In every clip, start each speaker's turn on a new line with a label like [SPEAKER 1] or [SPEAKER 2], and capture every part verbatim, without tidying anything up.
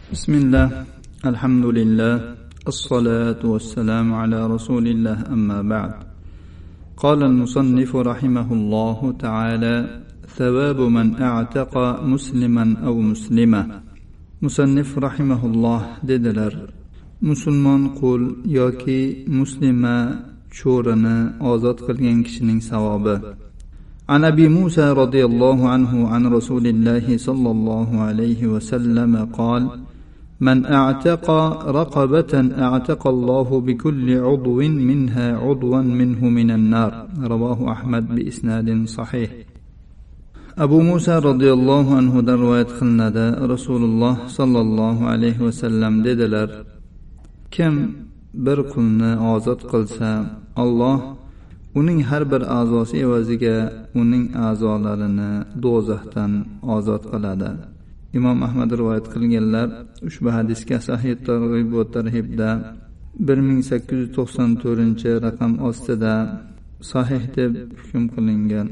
[SPEAKER 1] بسم الله الحمد لله الصلاة والسلام على رسول الله أما بعد. قال المصنف رحمه الله تعالى: ثواب من أعتق مسلما أو مسلمة. مصنف رحمه الله dediler: musulmon qul yoki muslima cho'rini ozod qilgan kishining savobi. عن أبي موسى رضي الله عنه عن رسول الله صلى الله عليه وسلم قال: من أعتق رقبة أعتق الله بكل عضو منها عضوا منه من النار. رواه أحمد بإسناد صحيح. أبو موسى رضي الله عنه رواية قلندا رسول الله صلى الله عليه وسلم dediler: kim bir qulni ozod qilsa, Alloh uning har bir a'zosi evaziga uning a'zolarini do'zaxdan ozod qiladi. Imom Ahmad rivoyat qilganlar ushbu hadisga Sahih Targ'ib va Tarhibda bir ming sakkiz yuz to'qson to'rtinchi raqam ostida sahih deb hukm qilingan.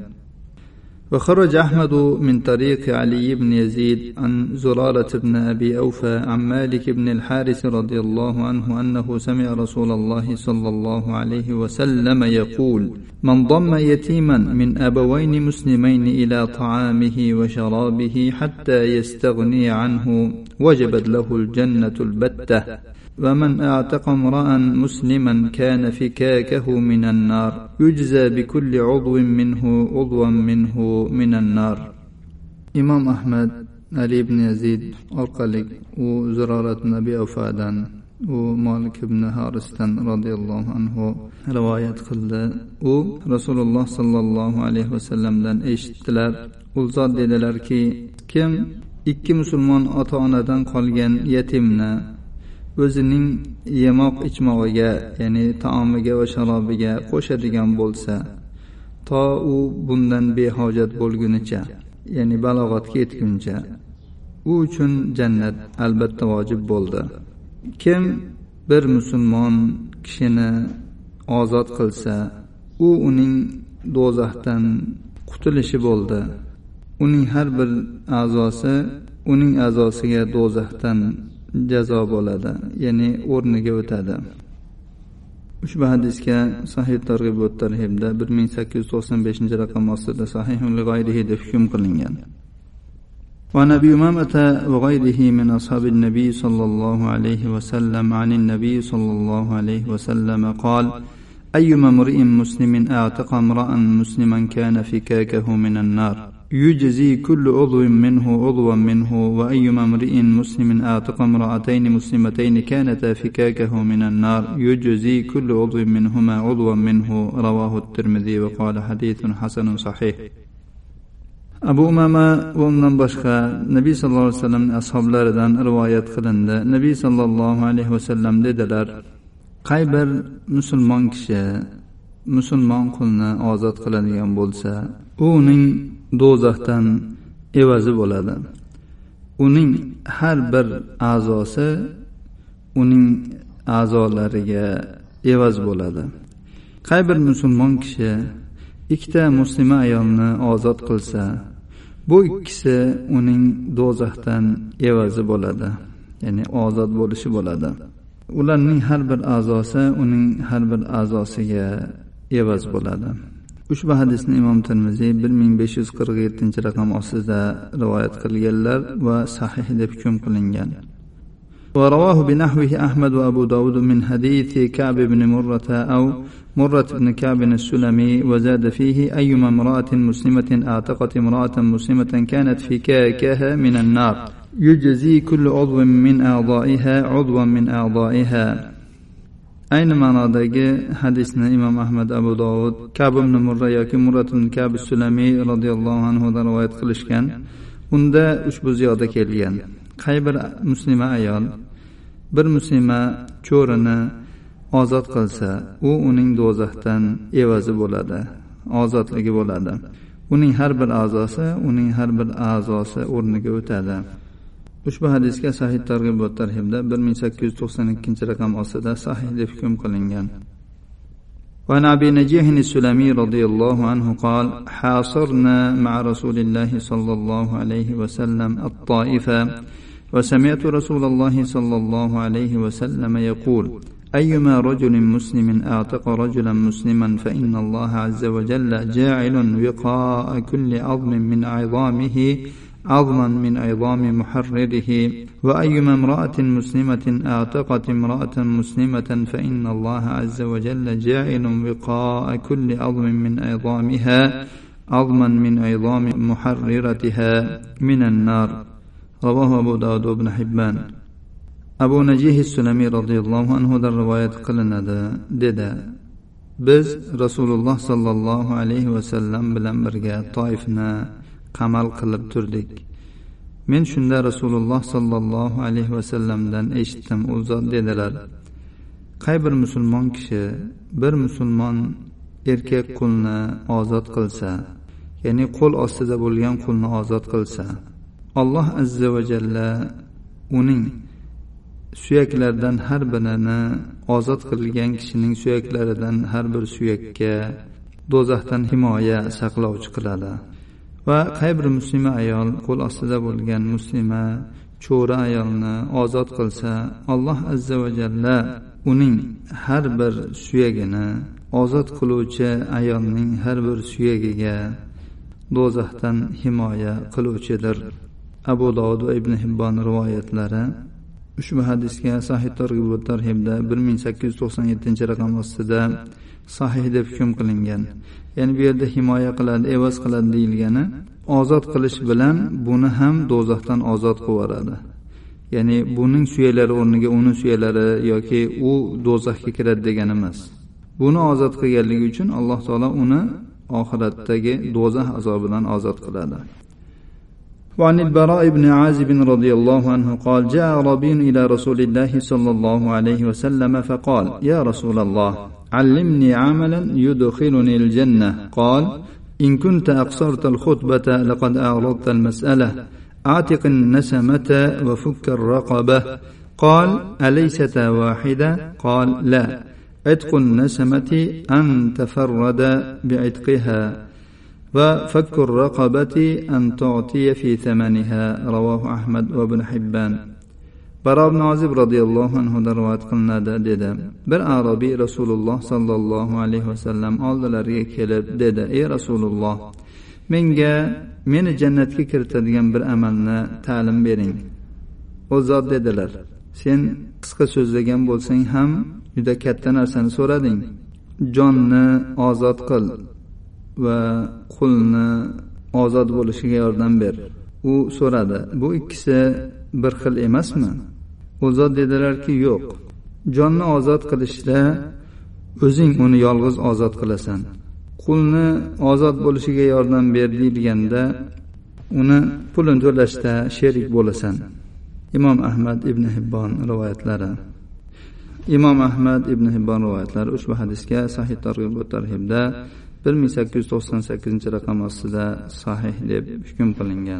[SPEAKER 1] وخرج أحمد من طريق علي بن يزيد عن زرارة بن أبي أوفى عن مالك بن الحارث رضي الله عنه أنه سمع رسول الله صلى الله عليه وسلم يقول: من ضم يتيما من أبوين مسلمين إلى طعامه وشرابه حتى يستغني عنه وجبت له الجنة البتة. ومن اعتق امرأ مسلما كان فكاكه من النار يجزى بكل عضو منه عضوا منه من النار. إمام أحمد علي بن يزيد orqalik u Zurorat ibn Abi Awfadan u Malik ibn Harisdan radhiyallohu anhu rivoyat qildi. U Rasululloh sallallohu alayhi vasallamdan eshitdilar. U zot dedilarki: kim ikki musulmon ota-onadan qolgan yetimni o'zining yemoq ichmog'iga, ya'ni taomiga va sharobiga qo'shadigan bo'lsa, to u bundan behojat bo'lgunicha, ya'ni balog'atga yetguncha, u uchun jannat albatta vojib bo'ldi. Kim bir musulmon kishini ozod qilsa, u uning do'zaxdan qutulishi bo'ldi. Uning har bir a'zosi uning a'zosiga do'zaxdan jazo bo'ladi, ya'ni o'rniga o'tadi. Ushbu hadisga Sahih Targ'ib va Tarhibda bir ming sakkiz yuz to'qson beshinchi raqam ostida sahihun li g'ayrihi deb hukm qilingan. Va Nabiy Umamah va g'ayrihi min ashabil nabiy sallallohu alayhi va sallam anin nabiy sallallohu alayhi va sallam qol: ayyuma mur'in muslimin a'taqa imra'an musliman kana fikakahu minan nar يجزي كل عضو منه عضوا منه. وأيما امرئ مسلم أعتق امرأتين مسلمتين كانتا فكاكه من النار يجزي كل عضو منهما عضوا منه. رواه الترمذي وقال حديث حسن صحيح. Abu Umama ondan boshqa Nabiy sallallohu alayhi vasallam ashablaridan rivoyat qilindi. Nabiy sallallohu alayhi vasallam dedilar: qay bir musulmon kishi musulmon qulni ozod qiladigan bo'lsa, u uning do'zaxdan evazi bo'ladi. Uning har bir a'zosi uning a'zolariga evaz bo'ladi. Qay bir musulmon kishi ikkita muslima ayolni ozod qilsa, bu ikkisi uning do'zaxdan evazi bo'ladi, ya'ni ozod bo'lishi bo'ladi. Ularning har bir a'zosi uning har bir a'zosiga evaz bo'ladi. Ushbu hadisni Imom Tirmiziy bir ming besh yuz qirq yettinchi raqam ostida rivoyat qilganlar va sahih deb hukm qilingan. Va rawahu bi nahwihi Ahmad va Abu Dawud min hadithi Ka'b ibn Murrah aw Murrah ibn Ka'b as-Sulami wa zada fihi ayyuma imra'atin muslimatin a'taqat imra'atan muslimatan kanat fikakaha min an-nar yujzi kullu 'udwin min a'dha'iha 'udwan min a'dha'iha. Aynı ma'nodagi hadisni Imom Ahmad, Abu Dovud, Ka'b ibn Murrah yoki Murrat ibn Ka'b as-Sulami radhiyallohu anhu dan rivoyat qilishgan. Unda ushbu ziyoda kelgan: qay bir muslima ayol bir muslima cho'rini ozod qilsa, u uning do'zaxdan evazi bo'ladi, ozodligi bo'ladi. Uning har bir a'zosi uning har bir a'zosi o'rniga o'tadi. Ushbu hadisga Sahih Targ'ib va Tarhibda bir ming sakkiz yuz to'qson ikkinchi raqam ostida sahih deb hukm qilingan. Va Nabiy Najih as-Sulami radhiyallohu anhu qol: حاصرنا مع رسول الله صلى الله عليه وسلم الطائفة وسمعت رسول الله صلى الله عليه وسلم يقول أيما رجل مسلم أعتق رجلا مسلما فإن الله عز وجل جاعل وقاء كل عظم من عظامه عظما من عظام محرره وأيما امرأة مسلمة أعتقت امرأة مسلمة فإن الله عز وجل جاعل وقاء كل عظم من عظامها عظما من عظام محررتها من النار. رواه أبو داود وابن حبان. أبو نجيه السلمي رضي الله عنه در رواية قلنا ددا biz Rasululloh sallallohu alayhi vasallam bilan birga Toifni qamal qilib turdik. Men shunda Rasululloh sallallohu alayhi vasallamdan eshitdim. U zot dedilar: qay bir musulmon kishi bir musulmon erkak qulni ozod qilsa, ya'ni qo'l ostida bo'lgan qulni ozod qilsa, Alloh azza va jalla uning suyaklaridan har birini ozod qilgan kishining suyaklaridan har bir suyakka do'zaxdan himoya saqlovchi qiladi. Va qay bir muslima ayol qo'l ostida bo'lgan muslima cho'ri ayolni ozod qilsa, Alloh azza va jalla uning har bir suyagini ozod qiluvchi ayolning har bir suyagiga do'zaxdan himoya qiluvchidir. Abu Dovud va Ibn Hibbon rivoyatlari. Ushbu hadisga Sahih Targ'ib va Tarhibda bir ming sakkiz yuz to'qson yettinchi raqam ostida sahih deb hukm qilingan. Ya'ni bu yerda himoya qiladi, evaz qiladi deyilgani, ozod qilish bilan buni ham do'zaxdan ozod qilib yuboradi. Ya'ni buning suyaklari o'rniga uning suyaklari yoki u do'zaxga kiradi degani emas. Buni ozod qilganligi uchun Alloh taolo uni oxiratdagi do'zax azobidan ozod qiladi. وعن البراء بن عازب رضي الله عنه قال جاء ربي إلى رسول الله صلى الله عليه وسلم فقال يا رسول الله علمني عملا يدخلني الجنة. قال إن كنت أقصرت الخطبة لقد أعرضت المسألة أعتق النسمة وفك الرقبة. قال أليست واحدة؟ قال لا، عتق النسمة أن تفرد بعتقها وفك الرقبة أن تعطي في ثمنها. رواه أحمد وابن حبان. Bara ibn Azib radhiyallohu anhu da rivoyat qilinadi dedi. Bir Arabiy Rasululloh sallallohu alayhi vasallam oldilariga kelib dedi: "Ey Rasululloh, menga meni jannatga kiritadigan bir amalni ta'lim bering." O zot dedilar: "Sen qisqa so'zlagan bo'lsang ham juda katta narsani so'rading. Jonni ozod qil va qulni ozod bo'lishiga yordam ber." U so'radi: "Bu ikkisi bir xil emasmi?" U zot dedilarki: "Yo'q. Jonni ozod qilishda o'zing uni yolg'iz ozod qilasan. Qulni ozod bo'lishiga yordam ber deyilganda uni pulini to'lashda sherik bo'lasan." Imom Ahmad ibn Hibbon rivoyatlari. Imom Ahmad ibn Hibbon rivoyatlari ushbu hadisga Sahih Targ'ib va Tarhibda bir ming sakkiz yuz to'qson sakkizinchi raqam ostida sahih deb hukm qilingan.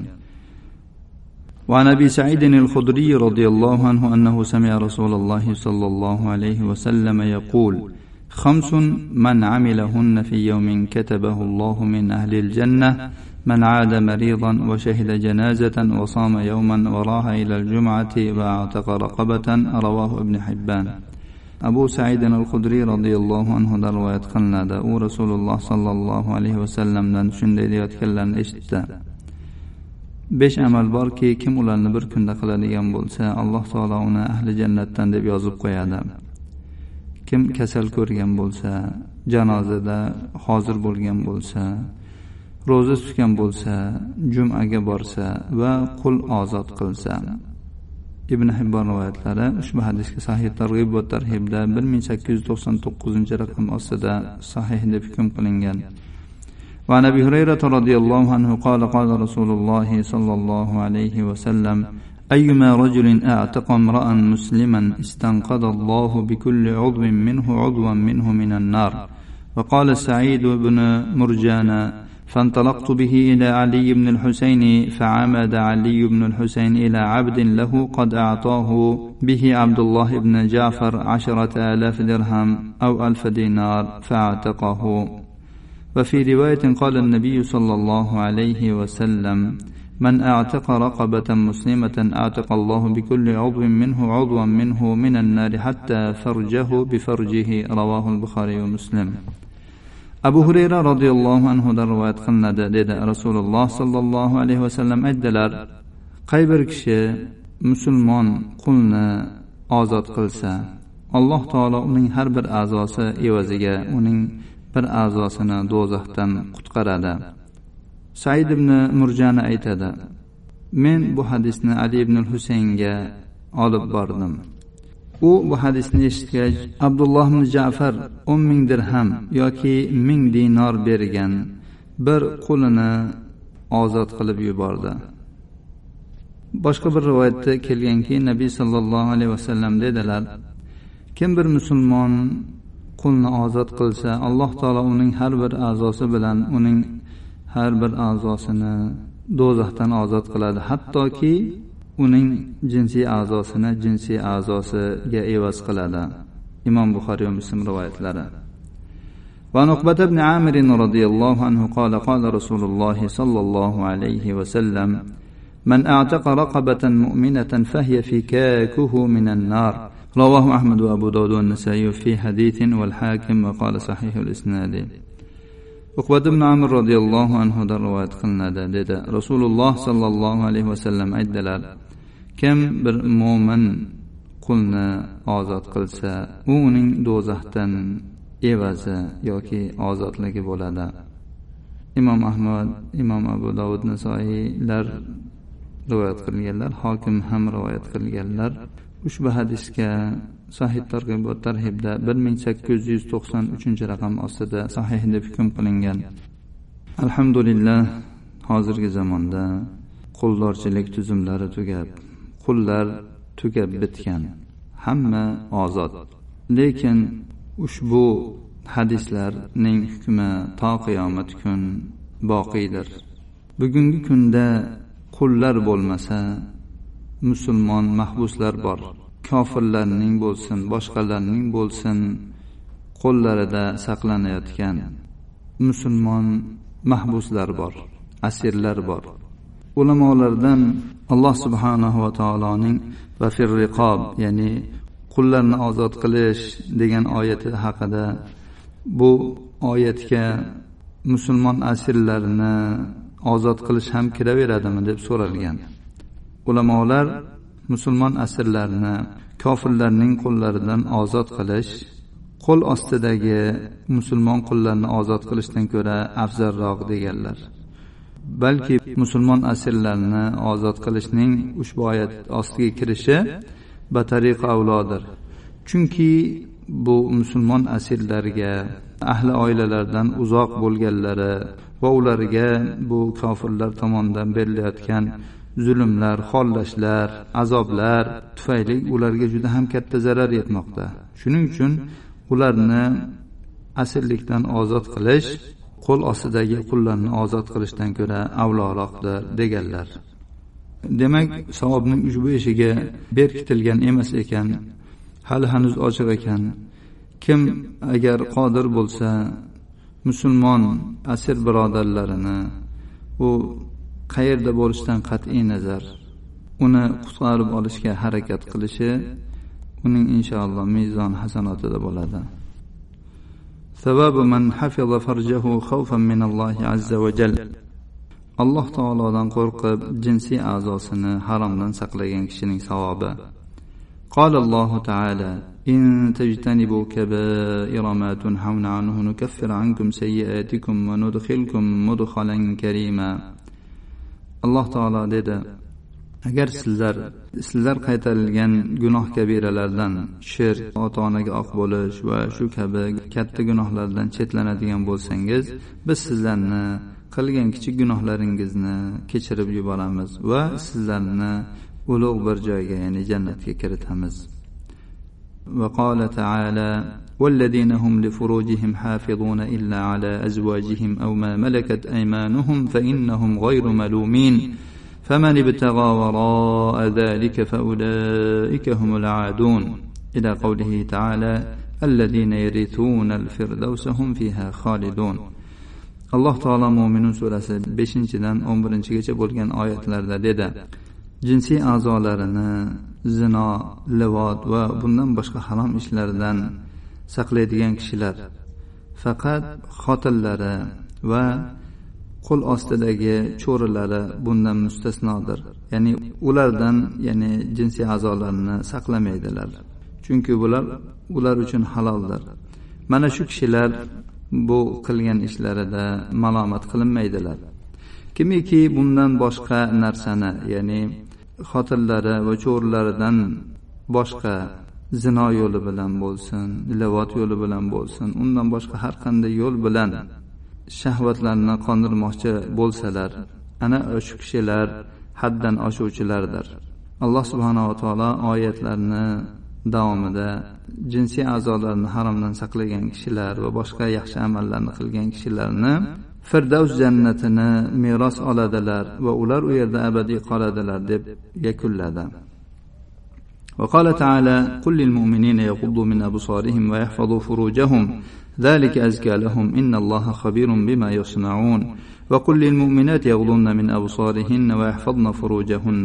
[SPEAKER 1] وعن أبي سعيد الخدري رضي الله عنه أنه سمع رسول الله صلى الله عليه وسلم يقول: خمس من عملهن في يوم كتبه الله من أهل الجنة: من عاد مريضا وشهد جنازة وصام يوما وراح إلى الجمعة وأعتق رقبة. رواه ابن حبان. أبو سعيد الخدري رضي الله عنه da rivoyat qilinadi. U Rasululloh sallallohu alayhi vasallamdan shunday deyotganlarni eshitdi: besh amal borki, kim ularni bir kunda qiladigan bo'lsa, Alloh taolo uni ahli jannatdan deb yozib qo'yadi. Kim kasal ko'rgan bo'lsa, janozada hozir bo'lgan bo'lsa, ro'za tutgan bo'lsa, jum'aga borsa va qul ozod qilsa. Ibn Hibbon rivoyatlari ushbu hadisga Sahih Targ'ib va Tarhibda bir ming sakkiz yuz to'qson to'qqizinchi raqam ostida sahih deb hukm qilingan. وعن أبي هريرة رضي الله عنه قال قال رسول الله صلى الله عليه وسلم: أيما رجل أعتق امرأ مسلما استنقذ الله بكل عضو منه عضوا منه من النار. وقال سعيد بن مرجانا: فانطلقت به إلى علي بن الحسين فعمد علي بن الحسين إلى عبد له قد أعطاه به عبد الله بن جعفر عشرة آلاف درهم أو ألف دينار فاعتقه. وفي رواية قال النبي صلى الله عليه وسلم: من أعتق رقبة مسلمة أعتق الله بكل عضو منه عضوا منه من النار حتى فرجه بفرجه. رواه البخاري ومسلم. Abu Hurayra radhiyallohu anhu dan rivoyat qilinadi, dedi Rasululloh sallallohu alayhi vasallam aytdilar: qay bir kishi musulmon qulni ozod qilsa, Alloh taolo uning har bir a'zosi evaziga uning bir a'zosini do'zaxdan qutqaradi. Said ibn Murjani aytadi: men bu hadisni Ali ibn Husaynga olib bordim. U bu hadisni eshitgach, Abdulloh ibn Ja'far o'n ming dirham yoki ming dinor bergan bir qulini ozod qilib yubordi. Boshqa bir rivoyatda kelganki, Nabiy sallallohu alayhi vasallam dedilar: kim bir musulmon qulni ozod qilsa, Alloh taolo uning har bir a'zosi bilan uning har bir a'zosini do'zaxdan ozod qiladi, hattoki uning jinsiy a'zosini jinsiy a'zosiga evaz qiladi. Imom Buxoriy va Muslim rivoyatlari. Va Uqbat ibn Amir radhiyallohu anhu qala qala Rasululloh sallallohu alayhi va sallam: man a'taqa raqabatan mu'minatan fahiya fikakuhu minan nar. Rawahu Ahmad va Abu Dawud va Nasa'i fi hadithin wal Hakim va qala sahih al-isnad. Uqbat ibn Amir radhiyallohu anhu dan rivoyat qilinadi, dedi Rasululloh sallallohu alayhi vasallam aytdilar: kim bir mo'min qulni ozod qilsa, u uning do'zaxdan evazi yoki ozodligi bo'ladi. Imom Ahmad, Imom Abu Dawud, Nasoiylar rivoyat qilganlar, Hokim ham rivoyat qilganlar. Ushbu hadisga Sahih Targ'ib va Tarhibda bir ming sakkiz yuz to'qson uchinchi raqam ostida sahih deb hukm qilingan. Alhamdulillah, hozirgi zamonda quldorchilik tuzumlari tugab, qullar tugab bitgan, hamma ozod. Lekin ushbu hadislarning hukmi to qiyomat kun boqiydir. Bugungi kunda qullar bo'lmasa, musulmon mahbuslar bor. Kofirlarning bo'lsin, boshqalarning bo'lsin, qo'llarida saqlanayotgan musulmon mahbuslar bor, asirlar bor. Ulamolardan Alloh subhanahu va taoloning va fir riqob, ya'ni qullarni ozod qilish degan oyati haqida, bu oyatga musulmon asirlarni ozod qilish ham kiraveradimi deb so'ralgan. Ulamolar musulmon asirlarni kofirlarning qo'llaridan ozod qilish qo'l ostidagi musulmon qullarni ozod qilishdan ko'ra afzalroq deganlar. Balki musulmon asirlarni ozod qilishning ushbu oyat ostiga kirishi batariq avlodir. Chunki bu musulmon asirlarga ahli oilalardan uzoq bo'lganlari va ularga bu kofirlar tomonidan berilayotgan zulmlar, xollashlar, azoblar tufayli ularga juda ham katta zarar yetmoqda. Shuning uchun ularni asirlikdan ozod qilish qo'l ostidagi qullarni ozod qilishdan ko'ra avloroqdir deganlar. Demak, savobning ushbu eshiga berkitilgan emas ekan, hali hanuz ochiq ekan. Kim agar qodir bo'lsa, musulmon asir birodarlarini u qayerda bo'lishidan qat'iy nazar uni qutqarib olishga harakat qilishi uning inshaalloh mezon hasanotida bo'ladi. Savabu man hafiza farjahu khawfan min Alloh azza va jalla. Alloh taolodan qo'rqib jinsiy a'zosini haromdan saqlagan kishining savobi. Qala Alloh taala: in tajtanibu kaba'ira ma tunhauna anhu nukaffir ankum sayyi'atikum wa nudkhilkum mudkhalan karima. Alloh taolo dedi: agar sizlar sizlar qaytarilgan gunoh kabiralardan, shirk, ota-onaga oq bo'lish va shu kabi katta gunohlardan chetlanadigan bo'lsangiz, biz sizlarni qilgan kichik gunohlaringizni kechirib yuboramiz va sizlarni ulug' bir joyga, ya'ni jannatga kiritamiz. Va qala ta'ala: والذين هم لفروجهم حافظون إلا على أزواجهم أو ما ملكت أيمانهم فإنهم غير ملومين فمن ابتغى وراء ذلك فأولئك هم العادون إلى قوله تعالى: الذين يرثون الفردوس هم فيها خالدون. alloh taolo Mo'minun surasi beshinchidan o'n birinchigacha bo'lgan oyatlarda dedi: jinsiy a'zolarini zino, livot va bundan boshqa harom ishlardan saqlaydigan kishilar faqat xotillari va qo'l ostidagi cho'rilari bundan mustasnodir. Ya'ni ulardan, ya'ni jinsiy a'zolarini saqlamaydilar. Chunki bular ular uchun haloldir. Mana shu kishilar bu qilgan ishlarida malomat qilinmaydilar. Kimiki bundan boshqa narsani, ya'ni xotillari va cho'rilaridan boshqa zino yo'li bilan bo'lsin, livot yo'li bilan bo'lsin, undan boshqa har qanday yo'l bilan shahvatlarni qondirmoqchi bo'lsalar, ana o'sha kishilar haddan oshuvchilardir. Alloh subhanahu va taolo oyatlarni davomida jinsiy a'zolarni haromdan saqlagan kishilar va boshqa yaxshi amallarni qilgan kishilarni Firdavs jannatini meros oladilar va ular u yerda abadiy qoladilar deb yakunladi. وقال تعالى: قل للمؤمنين يغضوا من أبصارهم ويحفظوا فروجهم ذلك أزكى لهم إن الله خبير بما يصنعون وقل للمؤمنات يغضن من أبصارهن ويحفظن فروجهن.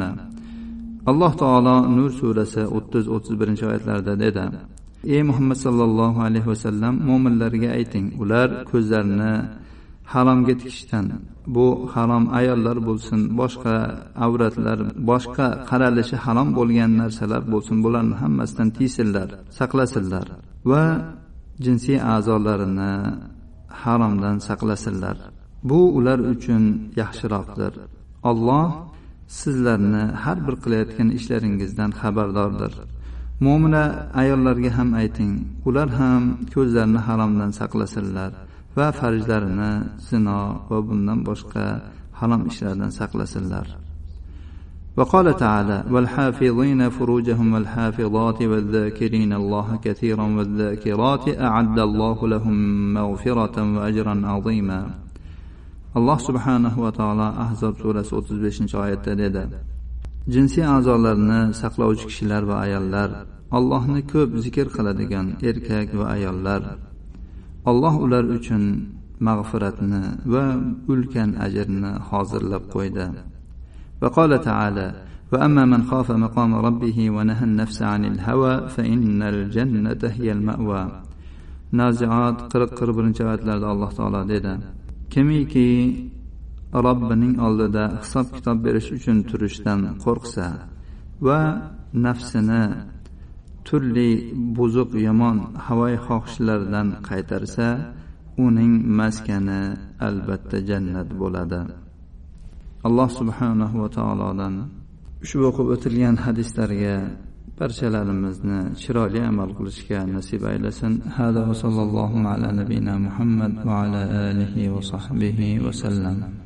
[SPEAKER 1] Alloh taolo Nur surasi o'ttiz o'ttiz birinchi oyatlarda dedi: Ey Muhammad sallallohu alayhi va sallam, mu'minlarga ayting, ular ko'zlarini haromga tikishdan, bu harom ayollar bo'lsin, boshqa avratlar, boshqa qaralishi harom bo'lgan narsalar bo'lsin, bularni hammasidan tiysinlar, saqlasinlar va jinsiy a'zolarini haromdan saqlasinlar. Bu ular uchun yaxshiroqdir. Alloh sizlarni har bir qilayotgan ishlaringizdan xabardordir. Mo'mina ayollarga ham ayting, ular ham ko'zlarini haromdan saqlasinlar va farjlarini zino va bundan boshqa harom ishlardan saqlasinlar. وقال تعالى: والحافظين فروجهم والحافظات والذاكرين الله كثيرا والذاكرات أعد الله لهم مغفرة وأجرا عظيما. Alloh subhanahu va taolo Ahzob surasi o'ttiz beshinchi oyatda dedi: jinsiy a'zolarni saqlovchi kishilar va ayollar, Allohni ko'p zikr qiladigan erkak va ayollar, Alloh ular uchun mag'firatni va ulkan ajrni hozirlab qo'ydi. Va qala ta'ala: va amma man khafa maqama rabbih va nahaa an-nafsa 'anil hawa fa innal jannata hiyal ma'wa. Naziat qirq qirq birinchi oyatlarda Alloh taolo dedi: kimiki Robbining oldida hisob kitob berish uchun turishdan qo'rqsa va nafsini turli buzuq yomon havoyi xohishlardan qaytarsa, uning maskani albatta jannat bo'ladi. Alloh subhanahu va taolodan ushbu o'qib o'tilgan hadislarga barchalarimizni chiroyli amal qilishga nasib aylasin. Hada va sallallohu ala nabiyina Muhammad va ala alihi va sahbihi va sallam.